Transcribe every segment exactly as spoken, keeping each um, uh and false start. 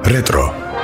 Retro.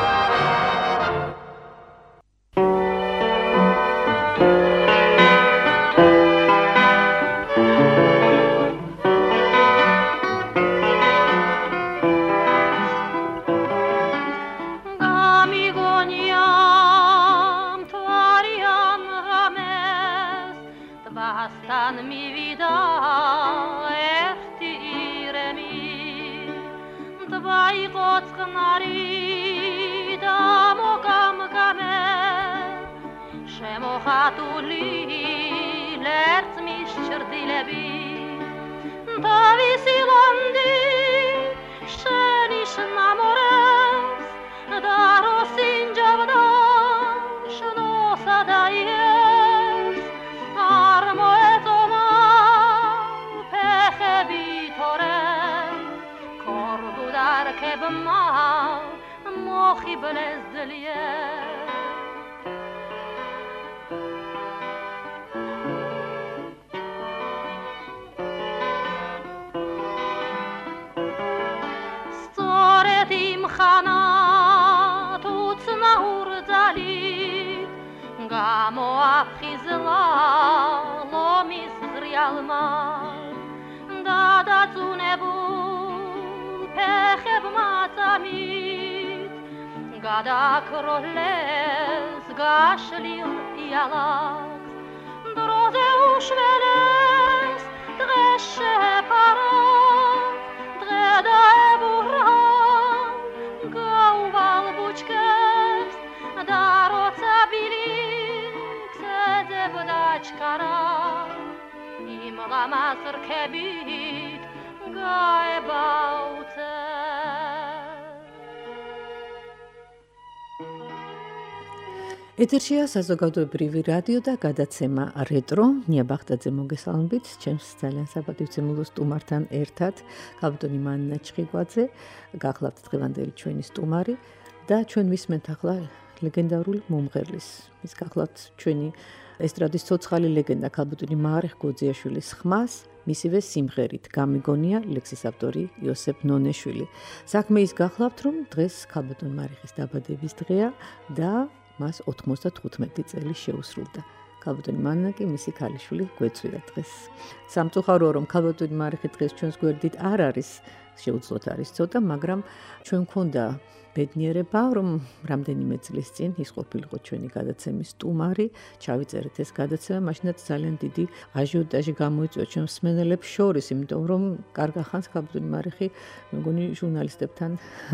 ეთერშია საზოგადოებრივი რადიო და გადაცემა რეტრო. ნია ბახტაძე მოგესალმებით, ჩემს ძალიან საპატივცემულო სტუმართან ერთად, კაპიტანი მანნა ჩხიგვაძე, გახლავთ დღევანდელი ჩვენი სტუმარი და ჩვენ ვისმენთ ახლა ლეგენდარული მომღერლის. ის გახლავთ ჩვენი ესტრადის ცოცხალი ლეგენდა კაპიტანი მარიხ გოძიაშვილის ხმას, მისივე სიმღერით გამიგონია ლექსის ავტორი იოსებ ნონეშვილი. საქმე ის გახლავთ, რომ დღეს კაპიტანი მარიხის დაბადების დღეა და მას ოთხმოცდათხუთმეტი წელი შეუსრულდა. კაპიტანი მანნა კი მისი ქალიშვილი გვეცვია დღეს. სამწუხაროა, რომ კაპიტანი მარიხი დღეს ჩვენს გვერდით არ არის, შეუძლოთ არის ცოტა, მაგრამ ჩვენ მქონდა ბედნიერება, რომ რამდენიმე წლის წინ ის ყოფილიყო ჩვენი გადაცემის სტუმარი, ჩავიწერეთ ეს გადაცემა, მაშინაც ძალიან დიდი აჟიოტაჟი გამოიწვია ჩვენ მსმენელებს შორის, იმიტომ რომ კარგახანს კაპიტანი მარიხი, მეგონი ჟურნალისტებთან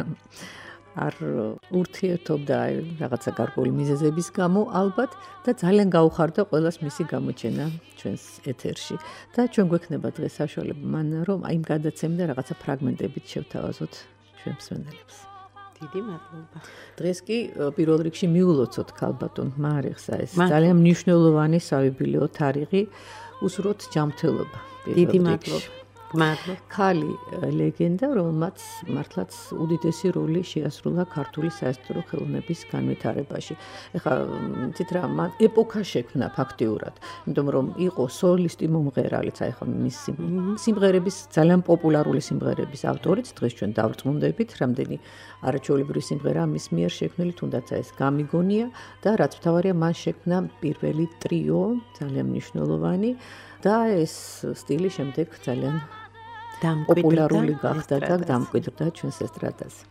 არ ურთიერთობდა რაღაცა გარკვეული მიზეზების გამო ალბათ და ძალიან გაუხარდა ყველას მისი გამოჩენა ჩვენს ეთერში და ჩვენ გვექნება დღეს საშუალება მანნა რომ აი იმ გადაცემიდან რაღაცა ფრაგმენტებით შევთავაზოთ ჩვენ მსმენელებს. დიდი მადლობა. დღეს კი პირველ რიგში მიულოცოთ კაპიტან მარიხს ეს ძალიან მნიშვნელოვანი საიუბილეო თარიღი უსურვოთ ჯანმრთელობა. დიდი მადლობა. მადლობა. ქალი ლეგენდა, რომელმაც მართლაც უდიდესი როლი შეასრულა ქართული საესტრო ხელოვნების განვითარებაში. ეხლა თით რა ეპოქა შექმნა ფაქტიურად, იმიტომ რომ იყო სოლისტი მომღერალიც, აი ხო მის სიმღერების ძალიან პოპულარული სიმღერების ავტორიც, დღეს ჩვენ დავრწმუნდებით, რამდენი არაჩვეულებრივი სიმღერა მის მიერ შექმნილი, თუნდაც ეს გამიგონია და რაც მთავარია, მან შექმნა პირველი ტრიო, ძალიან მნიშვნელოვანი და ეს სტილი შემდეგ ძალიან პოპულარული გახდა და დამკვიდრდა ჩვენს ესტრადაზე.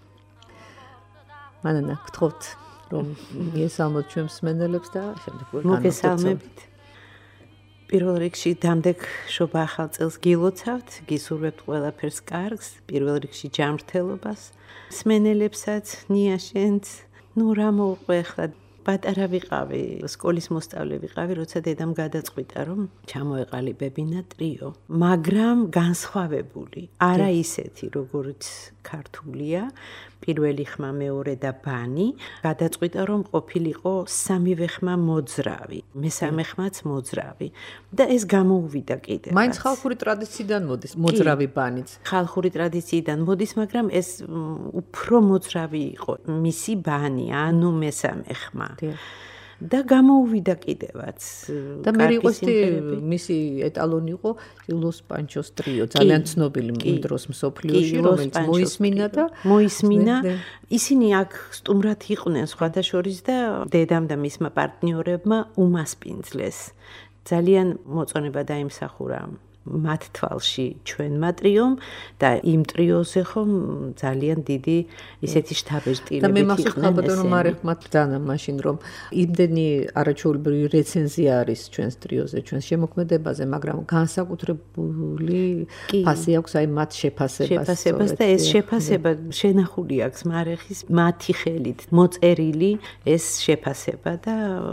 მანანა, გთხოვთ, რომ მიესალმოთ ჩვენ მსმენელებს და შემდეგ მოგესალმებით. პირველ რიგში დამდეგ შობა ახალ წელს გილოცავთ, გისურვებთ ყველაფერს კარგს, პირველ რიგში ჯანმრთელობას, მსმენელებსაც, ნიაშენც, ნუ რა მოვყვე ახლა პატარა ვიყავი, სკოლის მოსწავლე ვიყავი, როცა დედამ გადაწყვიტა, რომ ჩამოეყალიბებინა ტრიო, მაგრამ განსხვავებული, არა ისეთი, როგორც ქართულია, პირველი ხმა, მეორე და ბანი, გადაწყვიტა, რომ ყოფილიყო სამივე ხმა მოძრავი, მესამე ხმაც მოძრავი და ეს გამოუვიდა კიდევ. მაინც ხალხური ტრადიციიდან მოდის, მოძრავი ბანიც. ხალხური ტრადიციიდან მოდის, მაგრამ ეს უფრო მოძრავი იყო მისი ბანი, ანუ მესამე ხმა. და გამოუვიდა კიდევაც. და მე იყო მისი ეტალონი იყო ლოს პანჩოს ტრიო, ძალიან ცნობილი იმ დროს მსოფლიოში, რომელიც მოისმინა და მოისმინა. ისინი აქ სტუმრად იყვნენ სხვადასხვის და დედამ და მისმა პარტნიორებმა უმასპინძლეს. ძალიან მოწონება დაიმსახურა მათ თვალში ჩვენმა ტრიომ და იმ ტრიოზე ხომ ძალიან დიდი ისეთი შთაბეჭდილებით იყვნენ. და მე მახსოვს ხალბატონო მარეხმა დანა მაშინ რომ იმდენი არაჩვეულებრივი რეცენზია არის ჩვენს ტრიოზე, ჩვენს შემოქმედებაზე, მაგრამ განსაკუთრებული ფასი აქვს აი მათ შეფასებას. შეფასებას და ეს შეფასება შენახული აქვს მარეხის მათი ხელით მოწერილი ეს შეფასება და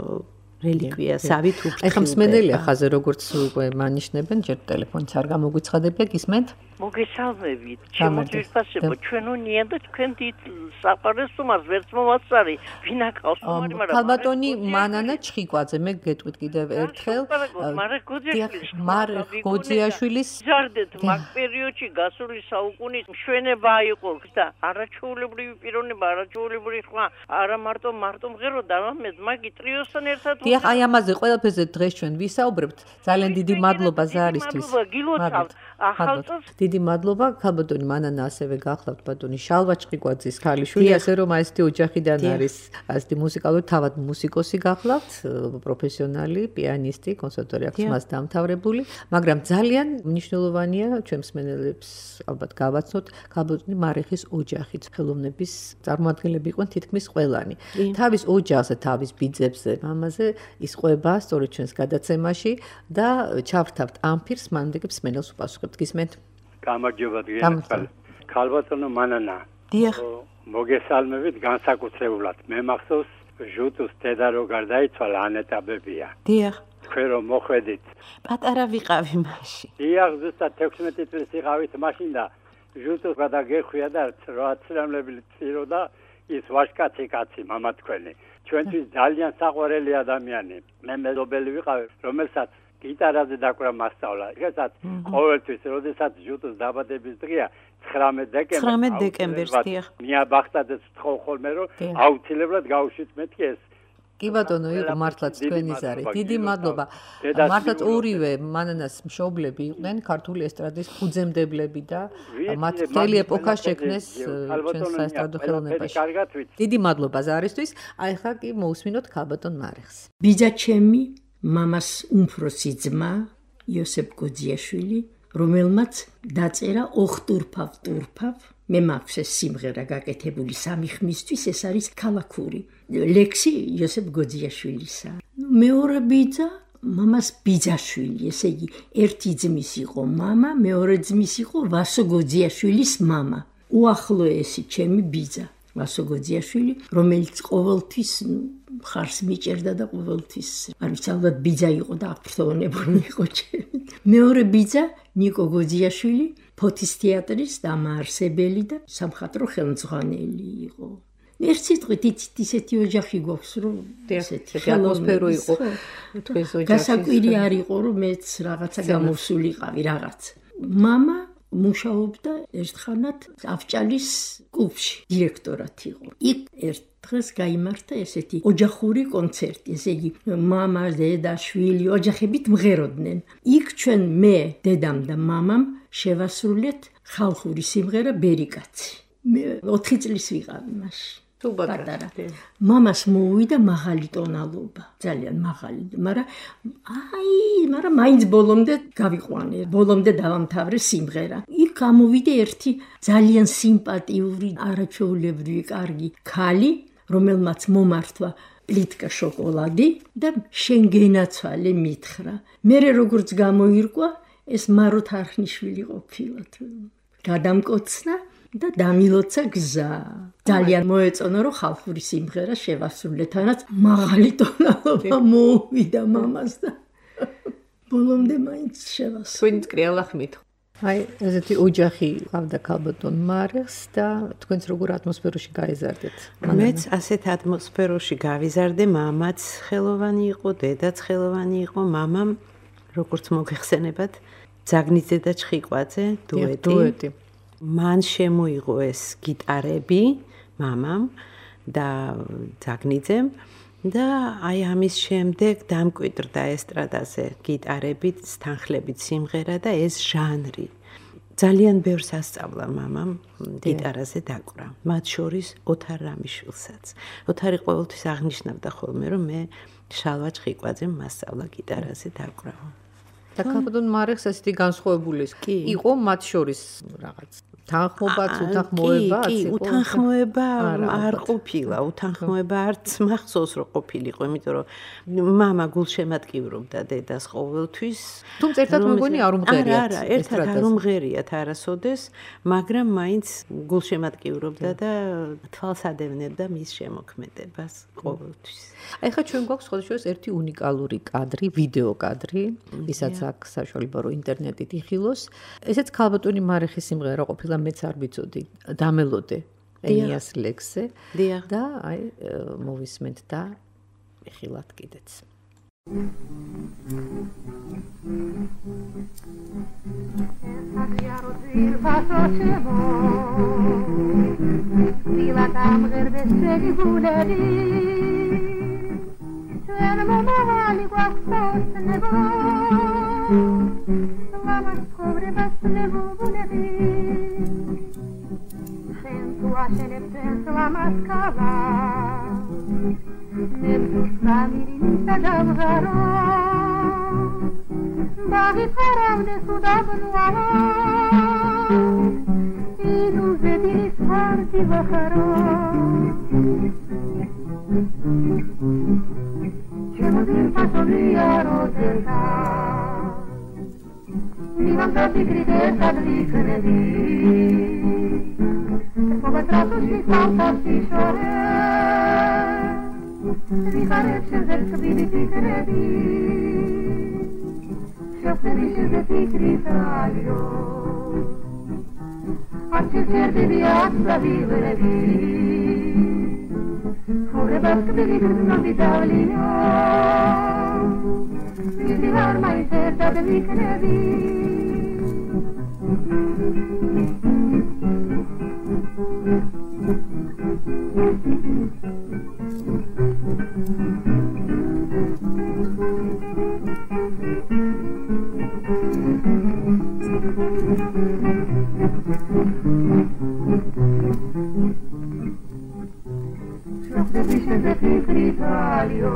რელიკვია სავით უფრთხილდება. აი ხომ მსმენელია ხაზე როგორც უკვე მანიშნებენ, ჯერ ტელეფონიც არ გამოგვიცხადებია, გისმენთ? მოგესალმებით. შემოგვიფასებო ჩვენო ნიან და თქვენ დიდ საყარეს სტუმარს ვერც მოვაწარი. ვინ აკავს სტუმარი, მაგრამ ხალბატონი მანანა ჩხიკვაძე, მე გეტყვით კიდევ ერთხელ. მარე გოძიაშვილის მარე გოძიაშვილის ზარდეთ მაგ პერიოდში გასული საუკუნის მშვენება იყო და არაჩვეულებრივი პიროვნება, არაჩვეულებრივი ხმა, არა მარტო მარტო მღეროდა, ამას მაგი ტრიოსთან ერთად დიახ, აი ამაზე ყველაფერზე დღეს ჩვენ ვისაუბრებთ. ძალიან დიდი მადლობა ზარისთვის. მადლობა, გილოცავთ. ახალწელს დიდი მადლობა ხალბატონი მანანა ასევე გახლავთ ბატონი შალვა ჩხიკვაძის ქალიშვილი, ასე რომ აი ესეთი ოჯახიდან არის ასეთი მუსიკალური თავად მუსიკოსი გახლავთ, პროფესიონალი, პიანისტი, კონსერვატორი აქვს მას დამთავრებული, მაგრამ ძალიან მნიშვნელოვანია ჩვენ მსმენელებს ალბათ გავაცნოთ ხალბატონი მარეხის ოჯახის ხელოვნების წარმომადგენლები იყვნენ თითქმის ყველანი. თავის ოჯახზე, თავის ბიძებზე, მამაზე ისყვება სწორედ ჩვენს გადაცემაში და ჩავრთავთ ამ ფირს, მანამდე კი მსმენელს უპასუხებთ. გისმენთ? გამარჯობა გენერალ. ხალბატონო მანანა. დიახ. მოგესალმებით განსაკუთრებულად. მე მახსოვს ჟუტუს დედა რო გარდაიცვალა ანეტა ბებია. დიახ. თქვენ რომ მოხვედით. პატარა ვიყავი მაშინ. დიახ, ზუსტად ექვსმეტი წლის იყავით მაშინ და ჟუტუს გადაგეხვია და რა ცრემლები წირო და ის ვაშკაცი კაცი მამა თქვენი. ჩვენთვის ძალიან საყვარელი ადამიანი. მე მეზობელი ვიყავი, რომელსაც გიტარაზე დაკვრა მასწავლა. ეხლა ყოველთვის, როდესაც ჟუტუს დაბადების დღეა, ცხრამეტ დეკემბერს. ცხრამეტ დეკემბერს, დიახ. მია ბახტაძეც ვთხოვ ხოლმე, რომ აუცილებლად გავუშვით მეთქი ეს. კი ბატონო, იყო მართლაც თქვენი ზარი. დიდი მადლობა. მართლაც ორივე მანანას მშობლები იყვნენ ქართული ესტრადის ფუძემდებლები და მათ მთელი ეპოქა შექმნეს ჩვენს საესტრადო ხელოვნებაში. დიდი მადლობა ზარისთვის. აი ხა კი მოусმინოთ ხალბატონ მარეხს. ბიძა ჩემი მამას უმფროსი ძმა იოსებ გოძიაშვილი, რომელმაც დაწერა ოხტურფავ ტურფავ. მე მაქვს ეს სიმღერა გაკეთებული სამი ხმისთვის, ეს არის ქალაქური. ლექსი იოსებ გოძიაშვილისა. მეორე ბიძა მამას ბიძაშვილი, ესე იგი ერთი ძმის იყო მამა, მეორე ძმის იყო ვასო გოძიაშვილის მამა. უახლოესი ჩემი ბიძა ვასო გოძიაშვილი, რომელიც ყოველთვის ხარს მიჭერდა და ყოველთვის არ ვიცი, ალბათ ბიძა იყო და აფრთხოვნებული იყო ჩემი. მეორე ბიძა ნიკო გოძიაშვილი, ფოთის თეატრის დამაარსებელი და სამხატვრო ხელმძღვანელი იყო. ერთ სიტყვით ისეთი ოჯახი გვაქვს, რომ ესეთი ატმოსფერო იყო თქვენს ოჯახში. გასაკვირი არ იყო, რომ მეც რაღაცა გამოსულიყავი რაღაც. მამა მუშაობდა ერთხანად ავჭალის კლუბში, დირექტორად იყო. იქ ერთ დღეს გაიმართა ესეთი ოჯახური კონცერტი, ესე იგი მამა, დედა, შვილი ოჯახებით მღეროდნენ. იქ ჩვენ მე, დედამ და მამამ შევასრულეთ ხალხური სიმღერა ბერიკაცი. მე ოთხი წლის ვიყავი მაშინ. პატარა. მამას მოუვიდა მაღალი ტონალობა, ძალიან მაღალი, მაგრამ აი, მაგრამ მაინც ბოლომდე გავიყვანე, ბოლომდე დავამთავრე სიმღერა. იქ გამოვიდა ერთი ძალიან სიმპათიური, არაჩვეულებრივი, კარგი ქალი, რომელმაც მომართვა პლიტკა შოკოლადი და შენ გენაცვალე მითხრა. მე როგორც გამოირკვა, ეს მარო თარხნიშვილი ყოფილა. გადამკოცნა და დამილოცა გზა. ძალიან მოეწონა, რომ ხალხური სიმღერა შევასრულეთ, თანაც მაღალი ტონალობა მოუვიდა მამას და ბოლომდე მაინც შევასრულე. თქვენ კრიალახმით. აი, ესეთი ოჯახი ყავდა ხალბატონ მარეხს და თქვენც როგორ ატმოსფეროში გაიზარდეთ? მეც ასეთ ატმოსფეროში გავიზარდე, მამაც ხელოვანი იყო, დედაც ხელოვანი იყო, მამამ როგორც მოგეხსენებათ, ძაგნიძე და ჩხიკვაძე დუეტი. დუეტი. მან შემოიღო ეს გიტარები მამამ და ძაგნიძემ და აი ამის შემდეგ დამკვიდრდა ესტრადაზე გიტარებით, თანხლებით სიმღერა და ეს ჟანრი. ძალიან ბევრს ასწავლა მამამ გიტარაზე დაკვრა. მათ შორის ოთარ რამიშვილსაც. ოთარი ყოველთვის აღნიშნავდა ხოლმე, რომ მე შალვა ჭყიკვაძემ მასწავლა გიტარაზე დაკვრა. და ქალბატონ მარეხს ესეთი განსხვავებული იყო მათ შორის რაღაც თანხმობაც, უთანხმოებაც იყო. კი, უთანხმოება არ ყოფილა, უთანხმოება არც მახსოვს რომ ყოფილიყო, იმიტომ რომ მამა გულშემატკივრობდა დედას ყოველთვის. თუმცა ერთად მეგონი არ უმღერიათ. არა, არა, ერთად არ უმღერიათ არასოდეს, მაგრამ მაინც გულშემატკივრობდა და თვალს ადევნებდა მის შემოქმედებას ყოველთვის. ეხლა ჩვენ გვაქვს სხვადასხვა ერთი უნიკალური კადრი, ვიდეო კადრი, ვისაც აქვს საშუალება რომ ინტერნეტით იხილოს. ესეც ქალბატონი მარეხის სიმღერა ყოფილა, მეც არ ვიცოდი, დამელოდე ენიას ლექსზე და აი მოვისმენთ და იხილავთ კიდეც. When mama vali guastos nebo mama cobre bas nebo bulevi Sentu a sentu la mascala Nebu samiri tagavaro Bagi farau de sudabnu ala Inu zedi sarti vaharo Cemodin pasolia rosetta Mi mandati gridetta di credi Come tratto si salta si sciore Di carecce del cabini di credi Se felice de ti gritaglio A certi di piazza vivere di Ore basque di non di tavolino Mi di ormai certa de mi credi Dice de ti gritaglio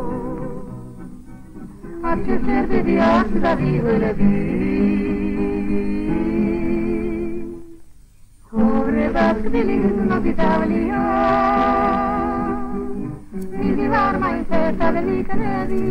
A cercare di altra vivere di Ore basque di non di tavolino Mi di ormai certa de mi credi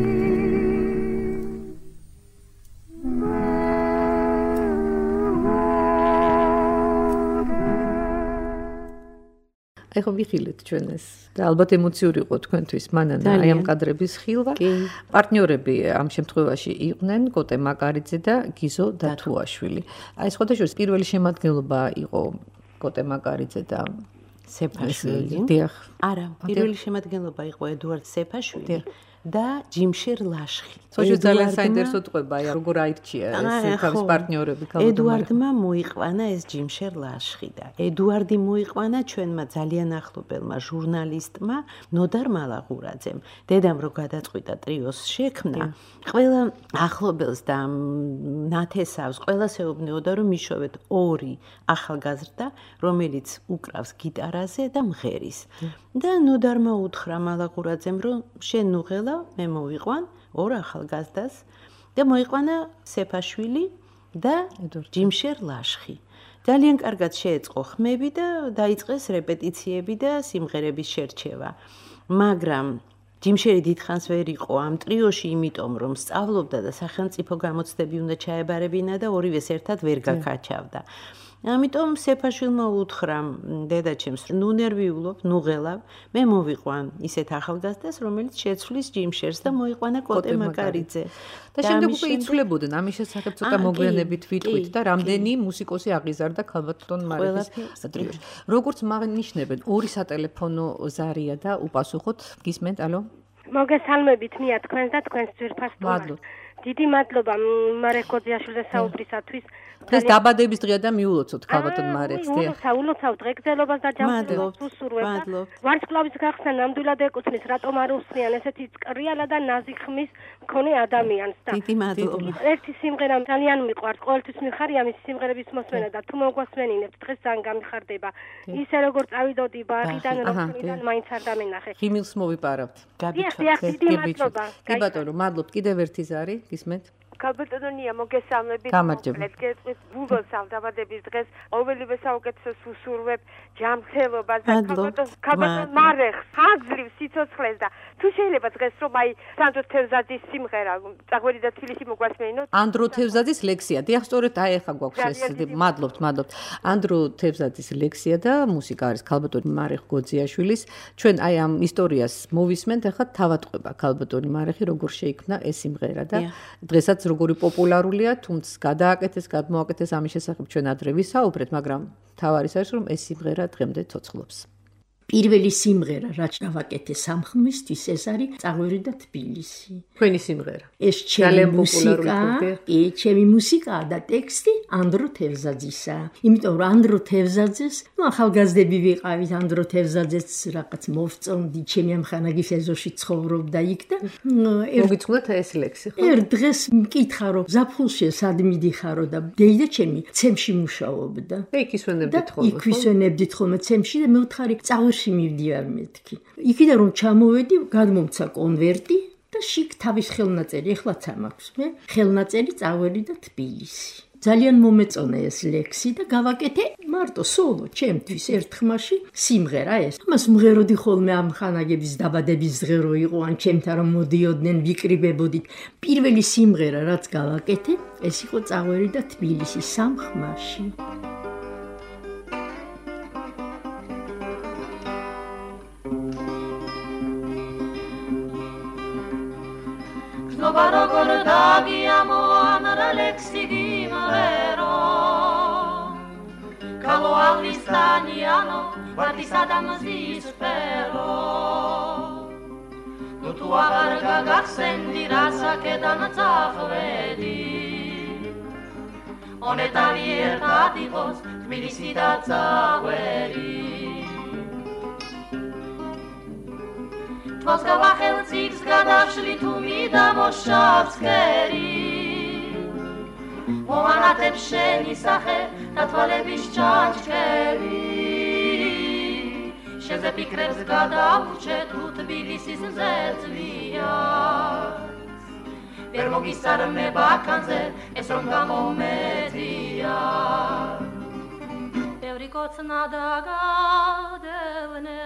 აი ხო ვიხილეთ ჩვენ ეს და ალბათ ემოციური იყო თქვენთვის მანანა აი ამ კადრების ხილვა. პარტნიორები ამ შემთხვევაში იყვნენ კოტე მაკარიძე და გიზო დათუაშვილი. აი სხვადასხვა პირველი შემადგენლობა იყო კოტე მაკარიძე და სეფაშვილი. დიახ. არა, პირველი შემადგენლობა იყო ედუარდ სეფაშვილი. და ჯიმშერ ლაშხი. სოჭი ძალიან საინტერესო ტყვება, აი როგორ აირჩია ეს თავის პარტნიორები ქალბატონმა. ედუარდმა მოიყვანა ეს ჯიმშერ ლაშხი და ედუარდი მოიყვანა ჩვენმა ძალიან ახლობელმა ჟურნალისტმა ნოდარ მალაღურაძემ. დედამ რო გადაწყვიტა ტრიოს შექმნა, ყველა ახლობელს და ნათესავს ყველას ეუბნეოდა რომ მიშოვეთ ორი ახალგაზრდა, რომელიც უკრავს გიტარაზე და მღერის. და ნოდარმა უთხრა მალაღურაძემ რომ შენ ნუღელა მე მოვიყვან ორ ახალგაზრდას და მოიყვანა სეფაშვილი და ჯიმშერ ლაშხი. ძალიან კარგად შეეწყო ხმები და დაიწყეს რეპეტიციები და სიმღერების შერჩევა. მაგრამ ჯიმშერი დიდხანს ვერ იყო ამ ტრიოში, იმიტომ რომ სწავლობდა და სახელმწიფო გამოცდები უნდა ჩაებარებინა და ორივეს ერთად ვერ გაკაჩავდა. ამიტომ სეფაშვილმა უთხრა დედაჩემს, ნუ ნერვიულობ, ნუ ღელავ, მე მოვიყვან ისეთ ახალგაზრდას, რომელიც შეცვლის ჯიმშერს და მოიყვანა კოტე მაკარიძე. და შემდეგ უკვე იცვლებოდნენ ამის შესახებ ცოტა მოგვიანებით ვიტყვით და რამდენი მუსიკოსი აღიზარდა ქალბატონ მარეხის ტრიოში. როგორც მაგნიშნებენ, ორი სატელეფონო ზარია და უპასუხოთ, გისმენთ, ალო? მოგესალმებით მია თქვენს და თქვენს ძვირფას სტუმარს. დიდი მადლობა მარე კოძიაშვილზე საუბრისათვის. დღეს დაბადების დღეა და მიულოცოთ ქალბატონ მარიას. ულოცა, ულოცავ დღეგრძელობას და ჯანმრთელობას უსურვებ. ვარსკვლავის გახსნა ნამდვილად ეკუთვნის, რატომ არ უსწრიან ესეთი წრიალა და ნაზი ხმის მქონე ადამიანს და დიდი მადლობა. ერთი სიმღერა ძალიან მიყვარს, ყოველთვის მიხარია მისი სიმღერების მოსმენა და თუ მოგვასმენინებთ დღეს ძალიან გამიხარდება. ისე როგორ წავიდოდი ბაღიდან, რომიდან მაინც არ დამენახე. ღიმილს მოვიპარავთ. გაბიჩოთ. დიდი მადლობა. კი ბატონო, მადლობთ. კიდევ ერთი ზარი, გისმენთ? ქალბატონია მოგესალმებით. გამარჯობა. გეტყვით ბუბოს ავდაბადების დღეს ყოველივე საუკეთესოს უსურვებ ჯანმრთელობას და ქალბატონ მარეხს აძლევს სიცოცხლეს და თუ შეიძლება დღეს რომ აი სანდრო თევზაძის სიმღერა წაგვერი და თბილისი მოგვასმენინოთ. ანდრო თევზაძის ლექსია. დიახ, სწორედ აი ახლა გვაქვს ეს. მადლობთ, მადლობთ. ანდრო თევზაძის ლექსია და მუსიკა არის ქალბატონი მარეხ გოძიაშვილის. ჩვენ აი ამ ისტორიას მოვისმენთ, ახლა თავატყვება ქალბატონი მარეხი როგორ შეიქმნა ეს სიმღერა და დღესაც როგორი პოპულარულია, თუმცა გადააკეთეს, გადმოაკეთეს ამის შესახებ ჩვენ ადრე ვისაუბრეთ, მაგრამ თავარიც არის რომ ეს სიმღერა დღემდე ცოცხლობს. პირველი სიმღერა რაც დავაკეთე სამხმისთვის ეს არის წაღვერი და თბილისი. თქვენი სიმღერა. ეს ჩემი მუსიკა, კი, ჩემი მუსიკაა და ტექსტი ანდრო თევზაძისა. იმიტომ რომ ანდრო თევზაძეს, ну ახალგაზრდები ვიყავით, ანდრო თევზაძეს რაღაც მოვწონდი, ჩემი ამხანაგის ეზოში ცხოვრობდა იქ და მოგიწყდათ ეს ლექსი, ხო? ერთ დღეს მკითხა რომ ზაფხულში სად მიდიხარო და დეიდა ჩემი ცემში მუშაობდა. და იქ ისვენებდით ხოლმე. იქ ისვენებდით ხოლმე ცემში და მე ვთხარი წაღვერში მივდივარ მეთქი. იქიდან რომ ჩამოვედი, გადმომცა კონვერტი და შიგ თავის ხელნაწერი, ეხლაც ამაქვს მე, ხელნაწერი წაღვერი და თბილისი. ძალიან მომეწონა ეს ლექსი და გავაკეთე მარტო სოლო ჩემთვის ერთ ხმაში სიმღერა ეს. ამას მღეროდი ხოლმე ამ ხანაგების დაბადების დღე რო იყო, ან ჩემთან რომ მოდიოდნენ, ვიკრიბებოდით. პირველი სიმღერა რაც გავაკეთე, ეს იყო წაღვერი და თბილისი სამ ხმაში. Nova rogor dagiamo amara lexi gimero Calo alistaniano guardi sadam zispero Tu tua garga gafsendi rasa che dan zafvedi Oneta vierta divos tbilisi da zaveri Tvoska vachelcik zgadavšli tu mi da mošavskeri Momana te pšeni sache na tvale biščačkeri Šeze pikrev zgadavče tu tbilisi zezvijac Vjer mogi sar me bakanze es rongamo medijac Evrikoc nadagadevne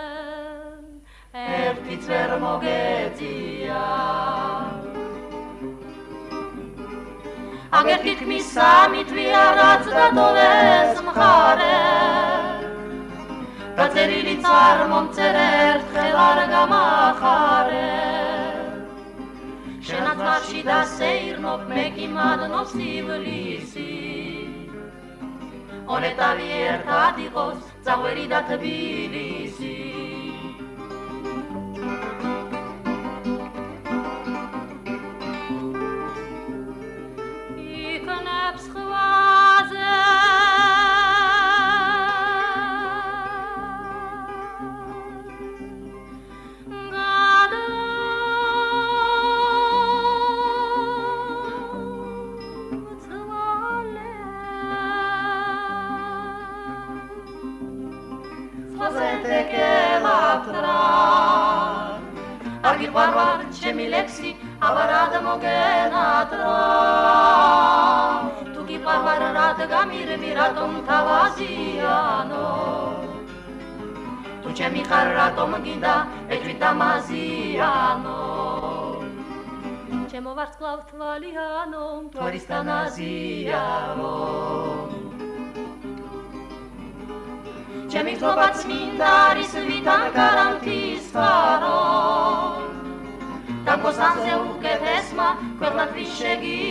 Erti cver mogezia Agertit mi samit viarac da doves mhare Da zerili car momcerer tchelar gamachare Shenat mashi da seirnov megimad nov sivlisi Oneta vierta dichos zaweri da tbilisi Agi barbar chemi lexi avarada mogenatra Tu ki barbar rat gamir miratom tavaziano Tu chemi kharratom ginda etvita maziano Chemo varsklav tvaliano tvaristanaziano Chemi tlobat smindaris vitam garantis faro Tam poznanze uke pesma, kvernat više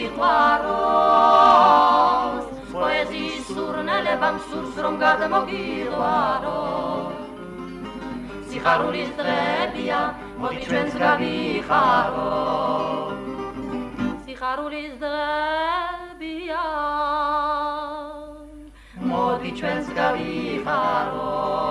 gitvaros Poeziji surne lebam sur srom gademo gitvaros Siharulis trebija, modičven zgavi haro სიხარულის დღებია მოდი ჩვენს გავიხარო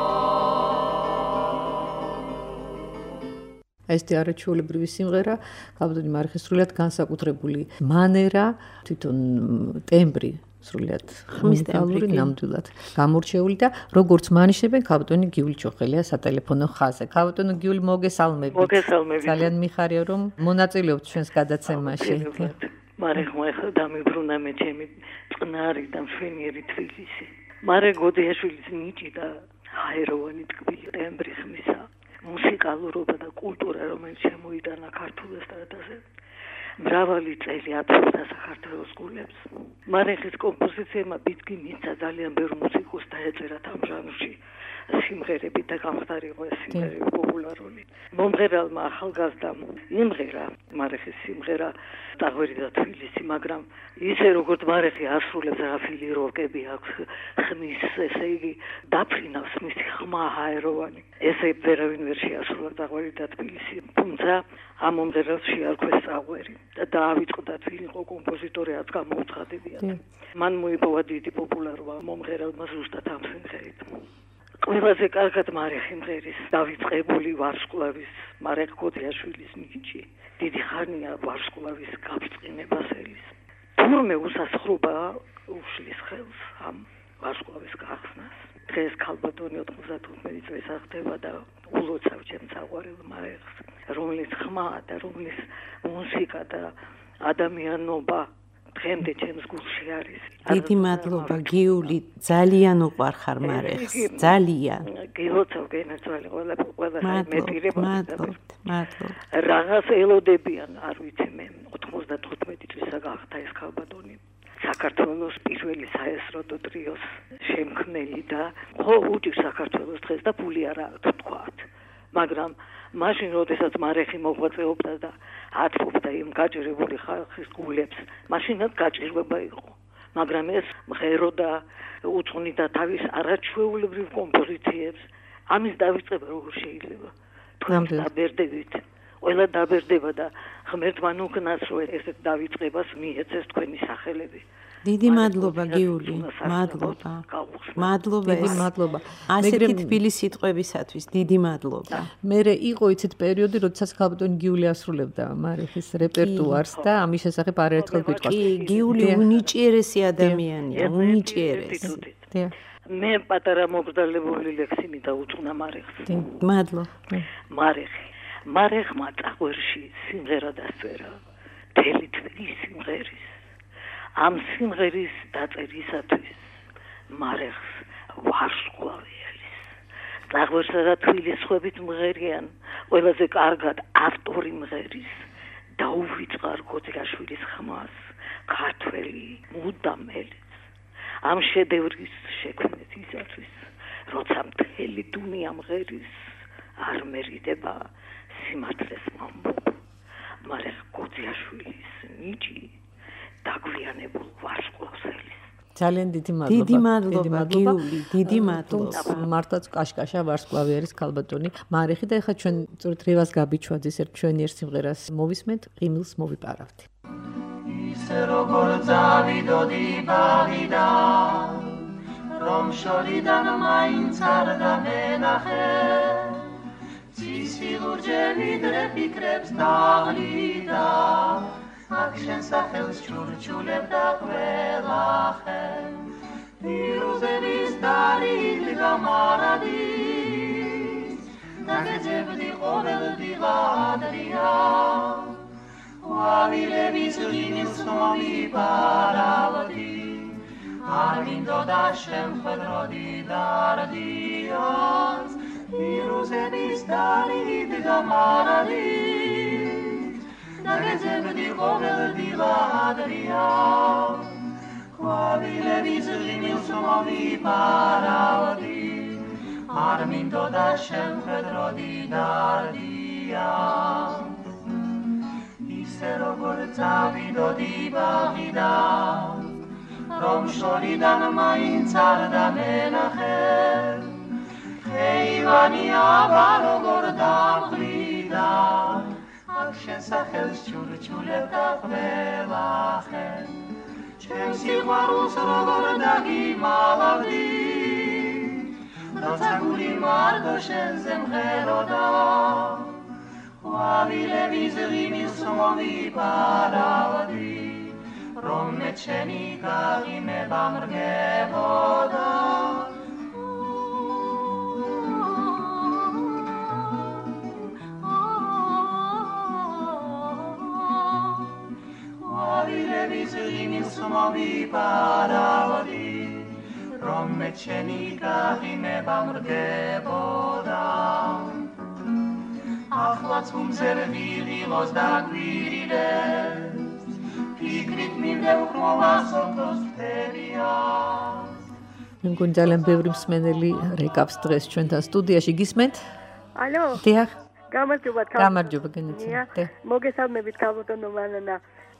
ეს არაჩვეულებრივი სიმღერა კალბატონი მარიხის სრულიად განსაკუთრებული მანერა თვითონ ტემბრი სრულიად უნიკალური ნამდვილად გამორჩეული და როგორც მანიშნებენ კალბატონი გიული ჯოხელია სატელეფონო ხაზზე. კალბატონი გიული მოგესალმებით. მოგესალმებით. ძალიან მიხარია რომ მონაწილეობთ ჩვენს გადაცემაში. მარეხმა ახლა დამიბრუნა მე ჩემი წყნარი და მშვენიერი თბილისი. მარე გოდიაშვილის ნიჭი და ჰაეროვანი ტკბილი ტემბრი ხმისა. მუსიკალურობა და კულტურა რომელიც შემოიტანა ქართულ ესტრადაზე მრავალი წელი ათვისდა საქართველოს გულებს. მარეხის კომპოზიციებმა ბიძგი მისცა ძალიან ბევრ მუსიკოს დაეწერა ამ ჟანრში სიმღერები და გამხდარიყო ეს სიმღერები პოპულარული. მომღერალმა ახალგაზრდამ იმღერა მარეხის სიმღერა დაგვერიდა თბილისი, მაგრამ ისე როგორც მარეხი ასრულებს რაფილი როკები აქვს ხმის, ესე იგი დაფრინავს მისი ხმა ჰაეროვანი. ესე ვერავინ ვერ შეასრულა დაგვერიდა თბილისი, თუმცა ამ მომღერალს შეარქვეს წაღვერი და დაავიწყდა თბილისო კომპოზიტორი რაც გამოუცხადებიათ. მან მოიპოვა დიდი პოპულარობა მომღერალმა ზუსტად ამ სიმღერით. ყველაზე კარგად მარეხი მღერის დავიწყებული ვარსკვლავის მარეხ გოდიაშვილის ნიჭი დიდი ხანია ვარსკვლავის გაბრწყინებას ელის. თურმე უსასრულობა უშლის ხელს ამ ვარსკვლავის გახსნას. დღეს კალბატონი ოთხმოცდათოთხმეტი წელს ახდება და ულოცავ ჩემს საყვარელ მარეხს, რომლის ხმა და რომლის მუსიკა და ადამიანობა დღემდე ჩემს გულში არის. დიდი მადლობა გიული, ძალიან უყვარხარ მარეხს, ძალიან. გილოცავ გენაცვალე ყველა ყველა მეთირება. მადლობთ, მადლობთ. რაღაც ელოდებიან, არ ვიცი მე, ოთხმოცდათოთხმეტი წლისა გახდა ეს კალბატონი. საქართველოს პირველი საესტრადო ტრიოს შემქმნელი და ხო უჭირს საქართველოს დღეს და ფული არა აქვს თქვათ. მაგრამ მაშინ როდესაც მარეხი მოღვაწეობდა და ათბობდა იმ გაჭირებული ხალხის გულებს, მაშინაც გაჭირვება იყო. მაგრამ ეს მღეროდა უძღვნიდა თავის არაჩვეულებრივ კომპოზიციებს. ამის დავიწყება როგორ შეიძლება? თქვენ დაბერდებით. ყველა დაბერდება და ღმერთმა უკნას რომ ესეთ დავიწყებას მიეცეს თქვენი სახელები. დიდი მადლობა გიული, მადლობა. მადლობა, დიდი მადლობა. ასეთი თბილი სიტყვებისათვის დიდი მადლობა. მე იყო იცით პერიოდი, როდესაც კალბატონი გიული ასრულებდა მარეხის რეპერტუარს და ამის შესახებ არაერთხელ გიტყვას. კი, გიული უნიჭიერესი ადამიანია, უნიჭიერესი. მე პატარა მოგზაურებული ლექსი დაუწყნა მარეხს. მადლობა. მარეხი მარეხმა წაღვერში სიმღერა დასწერა მთელი თბილი სიმღერის. ამ სიმღერის დაწერისათვის მარეხს ვარსკვლავი ელის. წაღვერსა და თბილის სხვებით მღერიან ყველაზე კარგად ავტორი მღერის დაუვიწყარ გოდიაშვილის ხმას ქართველი მუდამ ელის. ამ შედევრის შექმნით ისათვის როცა მთელი დუნია მღერის არ მერიდება სიმართლეს მომბობ. მარეხ გოდიაშვილის ნიჭი დაგვიანებულ ვარსკვლავს ელის. ძალიან დიდი მადლობა. დიდი მადლობა გიული, დიდი მადლობა. მართლაც კაშკაშა ვარსკვლავი არის კალბატონი მარეხი და ეხლა ჩვენ სწორედ რევას გაბიჩვაძის ერთ ჩვენიერ სიმღერას მოვისმენთ, ყიმილს მოვიპარავთ. ისე როგორ წავიდოდი ბაღიდან, რომ შორიდან მაინც არ დამენახე. ცისი ლურჯები დრე ფიქრებს დაღლიდა, აქ შენ სახელს ჩურჩულებდა ყველა ხე. პირუზების დარიგ გამარადის, დაგეძებდი ყოველ დილადრია. ვალილების ღიმილს მომიპარავდი, არ მინდოდა შემხედროდი დარდიას. პირუზების დარიგ გამარადის, დაგეძებდი ყოველ დილადრია. ვალილების ღიმილს მომიპარავდი, არ მინდოდა შემხედროდი დარდიას. ისე როგორ წავიდოდი ბაღიდან, რომ შორიდან მაინც არ დამენახე. ხეივანი აბა როგორ დამხლიდა, აქ შენ სახელს ჩურჩულებდა ყველახენ ჩემს სიყვარულს როგორ დაგიმალავდი როცა გული მარტო შენზე მღეროდა ყვავილების ღიმილს მოვიპარავდი რომ მე ჩემი გაღიმება მრგებოდა ყვავილების ღიმილს მოვიპარავდი რომ მე ჩემი გაღიმება მრგებოდა ახლაც უმზერ ვიღილოს დაგვირილეს ფიქრით მივდევრ ვასოთოს ფერიას მე მგონი ძალიან ბევრი მსმენელი რეკავს დღეს ჩვენთან სტუდიაში გისმენთ? ალო დიახ გამარჯობა გამარჯობა გენეცია მოგესალმებით ქალბატონო მანანა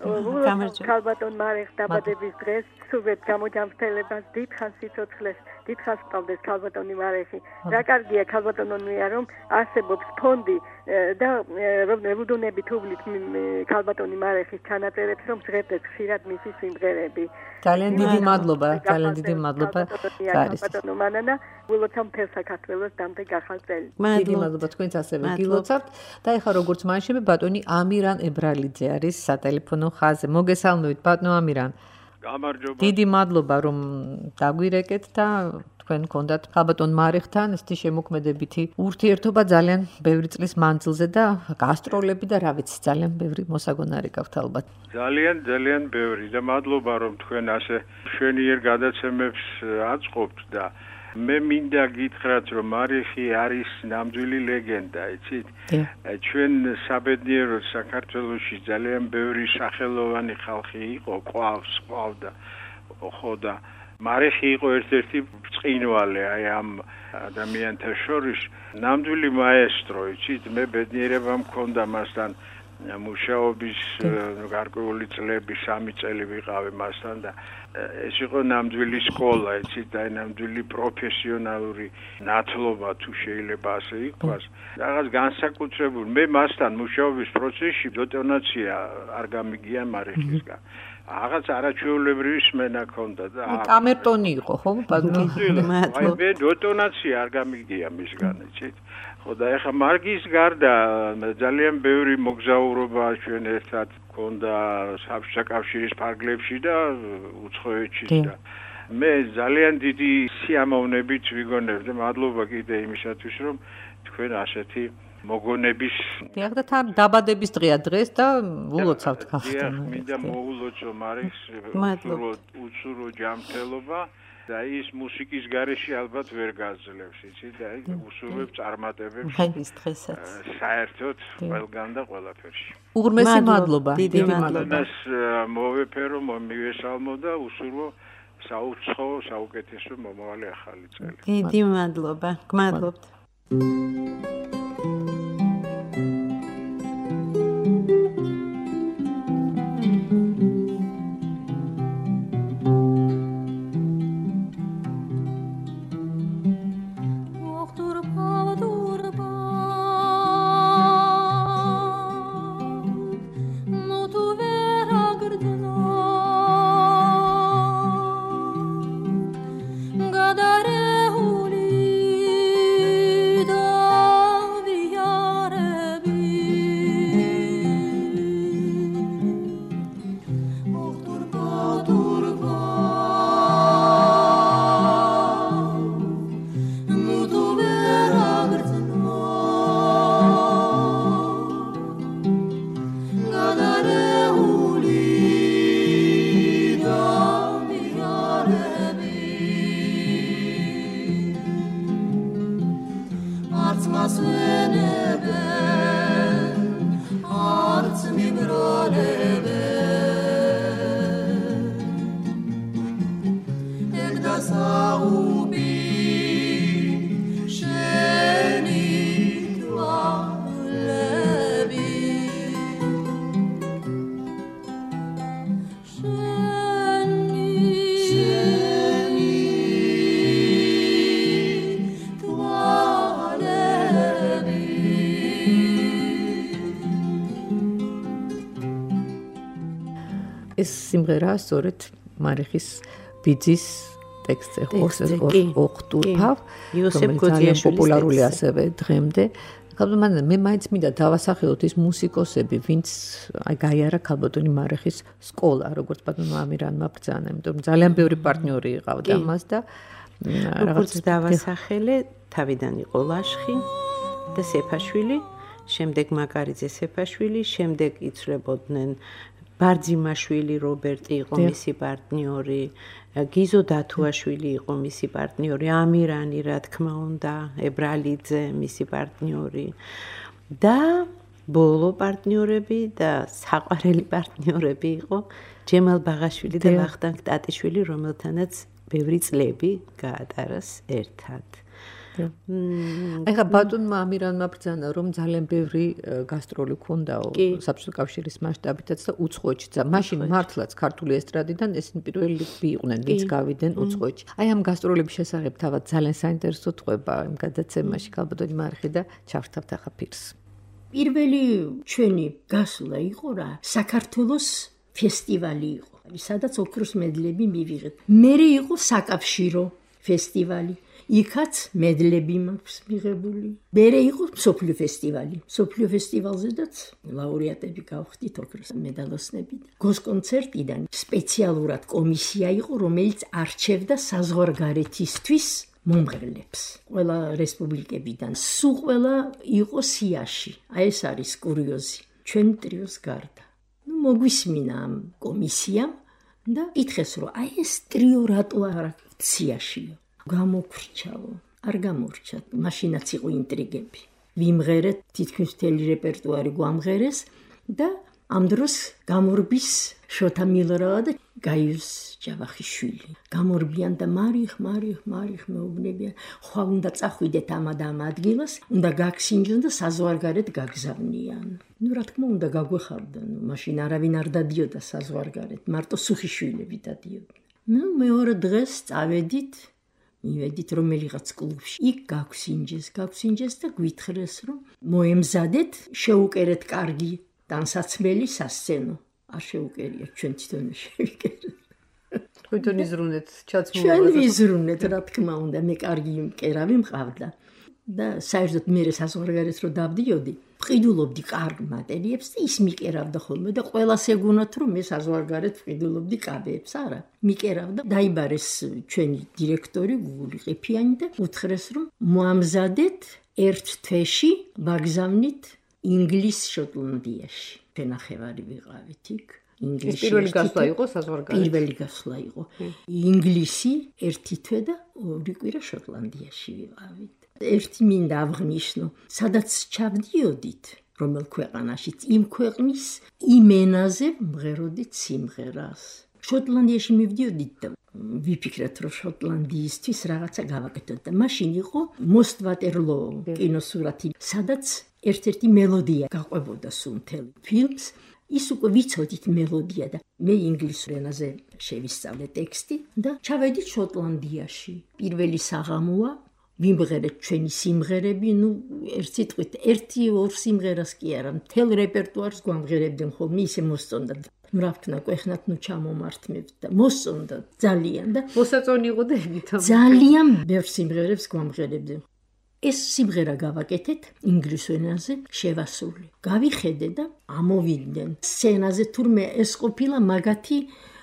ქალბატონ მარეხს დაბადების დღეს სულვებ გამოჯამრთელებას დიდხანს სიცოცხლეს დიდხანს გყავდეს ქალბატონი მარეხი რა კარგია ქალბატონონია რომ არსებობს ფონდი და რომ ებუდუნებით უვლით ქალბატონი მარეხის ჩანაწერებს რომ ჟღერდეს ხშირად მისი სიმღერები ძალიან დიდი მადლობა ძალიან დიდი მადლობა ქალბატონო მანანა ვილოცავ მთელ საქართველოს დამდეგ ახალ წელს დიდი მადლობა თქვენც ასევე გილოცავთ და ეხლა როგორც მაშინ ბატონი ამირან ებრალიძე არის სატელეფონო ხაზზე მოგესალმებით ბატონო ამირან გამარჯობა დიდი მადლობა რომ დაგვირეკეთ და თქვენ გქონდათ ქალბატონ მარეხთან ესეთი შემოქმედებითი ურთიერთობა ძალიან ბევრი წლის მანძილზე და გასტროლები და რა ვიცი ძალიან ბევრი მოსაგონარი გაქვთ ალბათ ძალიან ძალიან ბევრი და მადლობა რომ თქვენ ასე შვენიერ გადაცემებს აწყობთ და მე მინდა გითხრათ რომ მარეხი არის ნამდვილი ლეგენდა იცით ჩვენ საბედნიეროდ საქართველოში ძალიან ბევრი სახელოვანი ხალხი იყო ყავს ყავდა ხო და მარეხი იყო ერთ-ერთი ბრწყინვალე აი ამ ადამიანთა შორის ნამდვილი მაესტრო იცით მე ბედნიერება მქონდა მასთან მუშაობის გარკვეული წლები სამი წელი ვიყავი მასთან და ეს იყო ნამდვილი სკოლა იცით და ნამდვილი პროფესიონალური ნათლობა თუ შეიძლება ასე იყვას რაღაც განსაკუთრებული მე მასთან მუშაობის პროცესში დეტონაცია არ გამიგია მარეხისგან რაღაც არაჩვეულებრივი სმენა ქონდა და კამერტონი იყო ხო მადლობა მე დეტონაცია არ გამიგია მისგან იცით ხო და ეხა მარგის გარდა ძალიან ბევრი მოგზაურობა ჩვენ ერთად ქონდა საბჭოთა კავშირის ფარგლებში და უცხოეთში და მე ძალიან დიდი სიამოვნებით ვიგონებდი მადლობა კიდე იმისათვის რომ თქვენ ასეთი მოგონების დიახ და თან დაბადების დღეა დღეს და ულოცავთ ხალხთან მინდა მოულოცო მარეხს უცურო ჯანმრთელობა და ის მუსიკის გარეშე ალბათ ვერ გაძლევს იცი და უსურვებ წარმატებებს მაგის დღესაც საერთოდ ყველგან და ყველაფერში უღრმესი მადლობა დიდი მადლობა მოვეფერო მივესალმო და უსურვო საუცხო საუკეთესო მომავალი ახალი წელი დიდი მადლობა გმადლობთ Gadare hulida ეს სიმღერაა სწორედ მარიხის ბიძის ტექსტზე ოხტურფავ, რომელიც ძალიან პოპულარული ასევე დღემდე. ქალბატონი, მე მაინც მინდა დავასახელოთ ის მუსიკოსები, ვინც აი გაიარა ქალბატონი მარიხის სკოლა, როგორც ბატონმა ამირანმა ბრძანა, იმიტომ რომ ძალიან ბევრი პარტნიორი იყავდა მას და როგორც დავასახელე, თავიდან იყო ლაშხი და სეფაშვილი, შემდეგ მაკარიძე სეფაშვილი, შემდეგ იცვლებოდნენ ბარძიმაშვილი რობერტი იყო მისი პარტნიორი, გიზო დათუაშვილი იყო მისი პარტნიორი, ამირანი რა თქმა უნდა, ებრალიძე მისი პარტნიორი და ბოლო პარტნიორები და საყვარელი პარტნიორები იყო ჯემალ ბაღაშვილი და ვახტანგ ტატიშვილი, რომელთანაც ბევრი წლები გაატარეს ერთად. ეხლა ბატონმა ამირანმა ბრძანა რომ ძალიან ბევრი გასტროლი ქონდაო საბჭოთა კავშირის მასშტაბითაც და უცხოეთში და მაშინ მართლაც ქართული ესტრადიდან ესენი პირველი იყვნენ ვინც გავიდნენ უცხოეთში. აი ამ გასტროლების შესახებ თავად ძალიან საინტერესო თყვება იმ გადაცემაში ქალბატონი მარიხი და ჩავრთავთ ახლა პირს. პირველი ჩვენი გასვლა იყო რა საქართველოს ფესტივალი იყო, სადაც ოქროს მედლები მივიღეთ. მერე იყო საკავშირო ფესტივალი. იქაც მედლები მაქვს მიღებული. მერე იყო მსოფლიო ფესტივალი. მსოფლიო ფესტივალზედაც ლაურეატები გავხდით ოქროს მედალოსნები. გოსკონცერტიდან სპეციალურად კომისია იყო, რომელიც არჩევდა საზღვარგარეთისთვის მომღერლებს. ყველა რესპუბლიკებიდან. სულ ყველა იყო სიაში. აი ეს არის კურიოზი. ჩვენ ტრიოს გარდა. ნუ მოგვისმინა ამ კომისიამ და ითქეს რომ აი ეს ტრიო რატო არა სიაშიო. გამოფრჩავო, არ გამორჩა, მაშინაც იყო ინტრიგები. ვიმღერეთ, თითქმის მთელი რეპერტუარი გვამღერეს და ამ დროს გამორბის შოთა მილრავა და გაიუს ჯავახიშვილი. გამორბიან და მარიხ, მარიხ, მარიხ მეუბნებიან, ხვალ უნდა წახვიდეთ ამ და ამ ადგილას, უნდა გაგსინჯონ და საზღვარგარეთ გაგზავნიან. ნუ რა თქმა უნდა გაგვეხარდა, ნუ მაშინ არავინ არ დადიოდა საზღვარგარეთ, მარტო სუხიშვილები დადიოდნენ. ნუ მეორე დღეს წავედით მივედით რომელიღაც კლუბში. იქ გაგვსინჯეს, გაგვსინჯეს და გვითხრეს რომ მოემზადეთ, შეუკერეთ კარგი ტანსაცმელი სასცენო. არ შეუკერიათ, ჩვენ თვითონ შევიკერეთ. თვითონ იზრუნეთ, ჩაცმულობთ. ჩვენ ვიზრუნეთ, რა თქმა უნდა, მე კარგი მკერავი მყავდა. და საერთოდ მე საზღვარგარეთ რო დავდიოდი, ვყიდულობდი კარგ მატერიებს და ის მიკერავდა ხოლმე და ყველას ეგონათ რომ მე საზღვარგარეთ ვყიდულობდი კაბეებს, არა. მიკერავდა. დაიბარეს ჩვენი დირექტორი გუგული ყიფიანი და უთხრეს რომ მოამზადეთ ერთ თვეში ვაგზავნით ინგლის შოტლანდიაში. ფენახევარი ვიყავით იქ. ინგლისში. პირველი გასვლა იყო საზღვარგარეთ. პირველი გასვლა იყო. ინგლისი ერთი თვე და ორი კვირა შოტლანდიაში ვიყავით. ერთი მინდა აღნიშნო, სადაც ჩავდიოდით, რომელ ქვეყანაშიც, იმ ქვეყნის იმენაზე მღეროდით სიმღერას. შოტლანდიაში მივდიოდით და ვიფიქრეთ, რომ შოტლანდიისთვის რაღაცა გავაკეთოთ და მაშინ იყო most waterloo კინოსურათი, სადაც ერთ-ერთი მელოდია გაყვებოდა სულ მთელ ფილმს. ის უკვე ვიცოდით მელოდია და მე ინგლისურ ენაზე შევისწავლე ტექსტი და ჩავედით შოტლანდიაში. პირველი საღამოა ვიმღერეთ ჩვენი სიმღერები, ნუ ერთ სიტყვით, ერთი ორ სიმღერას კი არა, მთელ რეპერტუარს გვამღერებდნენ ხოლმე, ისე მოსწონდა. ნუ რა ვქნა, ყვეხნათ ნუ ჩამომართმევთ და მოსწონდა ძალიან და მოსაწონი იყო და ეგით. ძალიან ბევრ სიმღერებს გვამღერებდნენ. ეს სიმღერა გავაკეთეთ ინგლისურ ენაზე შევასრულე. გავიხედე და ამოვიდნენ სცენაზე, თურმე ეს ყოფილა მაგათი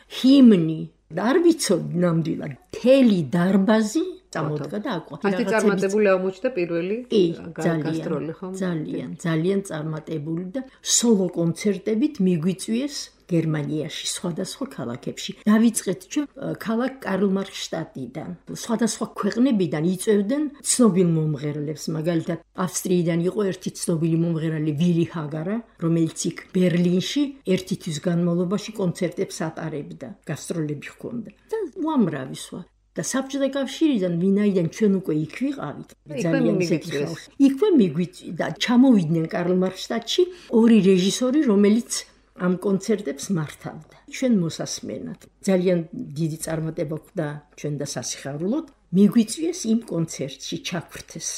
ჰიმნი. და არ ვიცოდი ნამდვილად, მთელი დარბაზი წამოდგა და აკვა. ასეთი წარმატებული აღმოჩნდა პირველი გასტროლი, ხო? ძალიან, ძალიან წარმატებული და სოლო კონცერტებით მიგვიწვიეს გერმანიაში, სხვადასხვა ქალაქებში. დავიწყეთ ჩვენ ქალაქ კარლ-მარქსშტატიდან. სხვადასხვა ქვეყნებიდან იწვევდნენ ცნობილ მომღერლებს, მაგალითად ავსტრიიდან იყო ერთი ცნობილი მომღერალი ვილი ჰაგარა, რომელიც იქ ბერლინში ერთი თვის განმავლობაში კონცერტებს ატარებდა, გასტროლები ჰქონდა. და უამრავი სხვა. და საბჭოთა კავშირიდან ვინაიდან ჩვენ უკვე იქ ვიყავით, ძალიან მიგიწვიეს. იქვე მიგვიწვია და ჩამოვიდნენ კარლ-მარქსშტატში ორი რეჟისორი, რომელიც ამ კონცერტებს მართავდა. ჩვენ მოსასმენად. ძალიან დიდი წარმატება გვხვდა ჩვენ და სასიხარულოდ. მიგვიწვიეს იმ კონცერტში ჩაგვრთეს.